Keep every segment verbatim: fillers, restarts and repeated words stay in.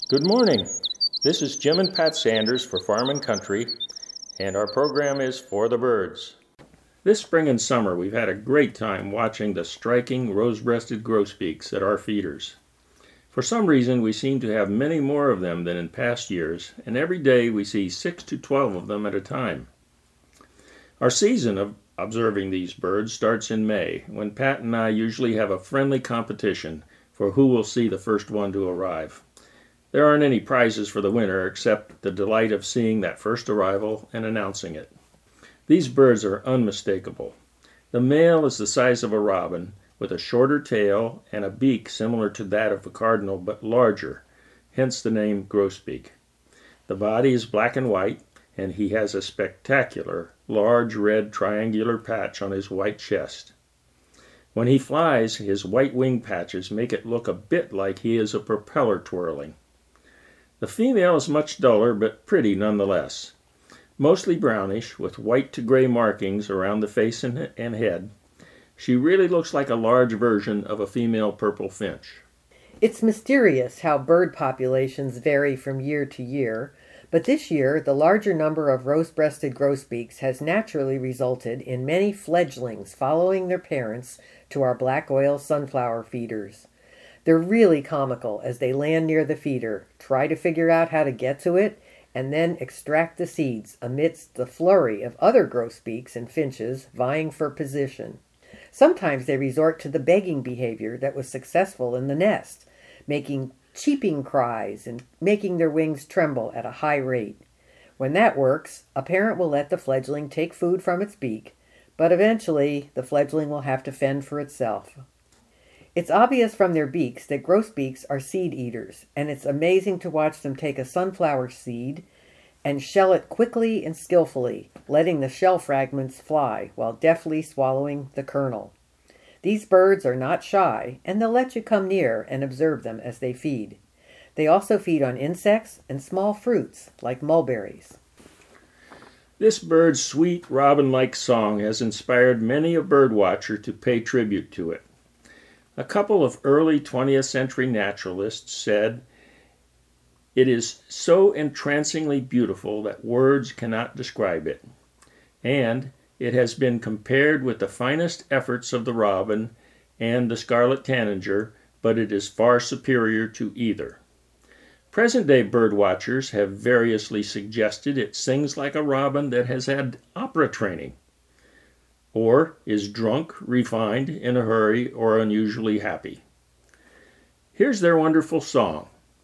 Good morning. This is Jim and Pat Sanders for Farm and Country, and our program is For the Birds. This spring and summer, we've had a great time watching the striking rose-breasted grosbeaks at our feeders. For some reason, we seem to have many more of them than in past years, and every day we see six to twelve of them at a time. Our season of observing these birds starts in May, when Pat and I usually have a friendly competition for who will see the first one to arrive. There aren't any prizes for the winner except the delight of seeing that first arrival and announcing it. These birds are unmistakable. The male is the size of a robin, with a shorter tail and a beak similar to that of a cardinal but larger, hence the name grosbeak. The body is black and white, and he has a spectacular, large red triangular patch on his white chest. When he flies, his white wing patches make it look a bit like he is a propeller twirling. The female is much duller, but pretty nonetheless. Mostly brownish, with white to gray markings around the face and head. She really looks like a large version of a female purple finch. It's mysterious how bird populations vary from year to year, but this year the larger number of rose-breasted grosbeaks has naturally resulted in many fledglings following their parents to our black oil sunflower feeders. They're really comical as they land near the feeder, try to figure out how to get to it, and then extract the seeds amidst the flurry of other grosbeaks and finches vying for position. Sometimes they resort to the begging behavior that was successful in the nest, making cheeping cries and making their wings tremble at a high rate. When that works, a parent will let the fledgling take food from its beak, but eventually the fledgling will have to fend for itself. It's obvious from their beaks that grosbeaks are seed eaters, and it's amazing to watch them take a sunflower seed and shell it quickly and skillfully, letting the shell fragments fly while deftly swallowing the kernel. These birds are not shy, and they'll let you come near and observe them as they feed. They also feed on insects and small fruits, like mulberries. This bird's sweet, robin-like song has inspired many a birdwatcher to pay tribute to it. A couple of early twentieth century naturalists said, "It is so entrancingly beautiful that words cannot describe it," and it has been compared with the finest efforts of the robin and the scarlet tanager, but it is far superior to either. Present-day birdwatchers have variously suggested it sings like a robin that has had opera training, or is drunk, refined, in a hurry, or unusually happy. Here's their wonderful song.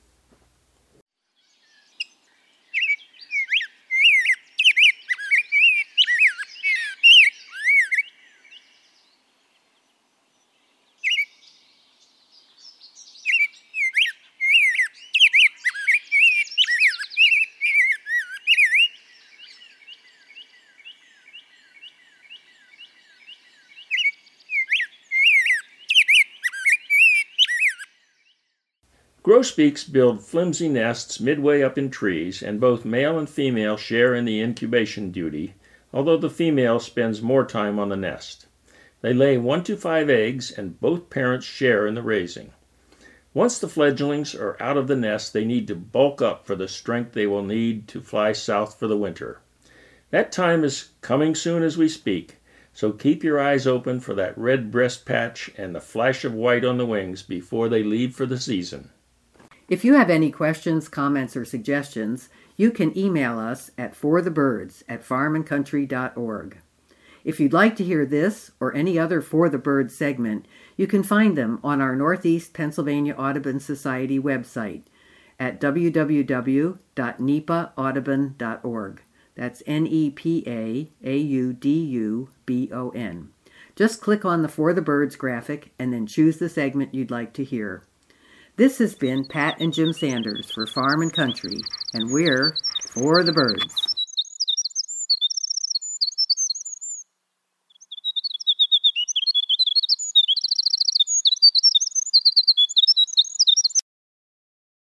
Grosbeaks build flimsy nests midway up in trees, and both male and female share in the incubation duty, although the female spends more time on the nest. They lay one to five eggs, and both parents share in the raising. Once the fledglings are out of the nest, they need to bulk up for the strength they will need to fly south for the winter. That time is coming soon as we speak, so keep your eyes open for that red breast patch and the flash of white on the wings before they leave for the season. If you have any questions, comments, or suggestions, you can email us at forthebirds at farm and country dot org. If you'd like to hear this or any other For the Birds segment, you can find them on our Northeast Pennsylvania Audubon Society website at w w w dot nepa audubon dot org. That's N E P A A U D U B O N. Just click on the For the Birds graphic and then choose the segment you'd like to hear. This has been Pat and Jim Sanders for Farm and Country, and we're For the Birds.